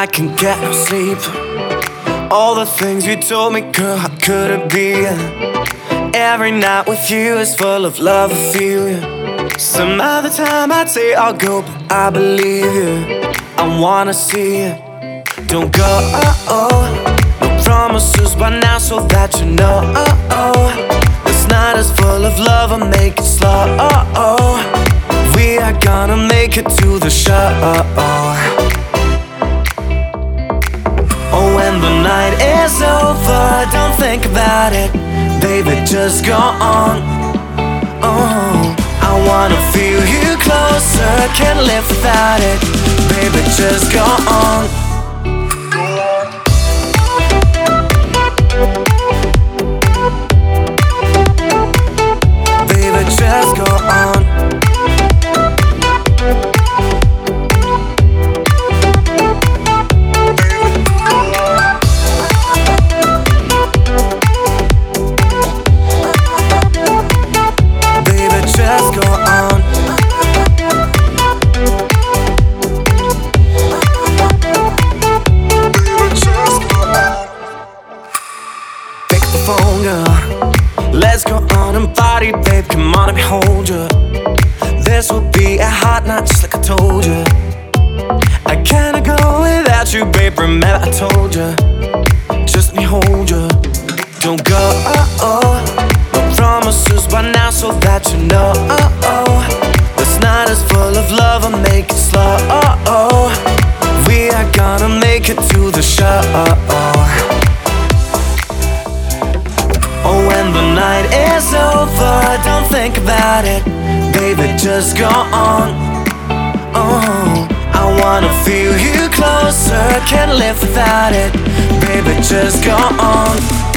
I can't get no sleep. All the things you told me, girl, how could it be? Every night with you is full of love, I feel you. Some other time I'd say I'll go, but I believe you. I wanna see you. Don't go, no promises by now so that you know. This night is full of love, I'll make it slow. We are gonna make it to the show. Oh, when the night is over, don't think about it, baby, just go on. Oh, I wanna feel you closer, can't live without it, baby, just go on. Baby, just go on. Phone, girl. Let's go on and party, babe. Come on, let me hold you. This will be a hot night, just like I told you. I can't go without you, babe. Remember I told you. Just let me hold you. Don't go, no promises by now, so that you know. This night is full of love, I'll make it slow. We are gonna make it to the show. Oh, when the night is over, don't think about it, baby, just go on. Oh, I wanna feel you closer, can't live without it, baby, just go on.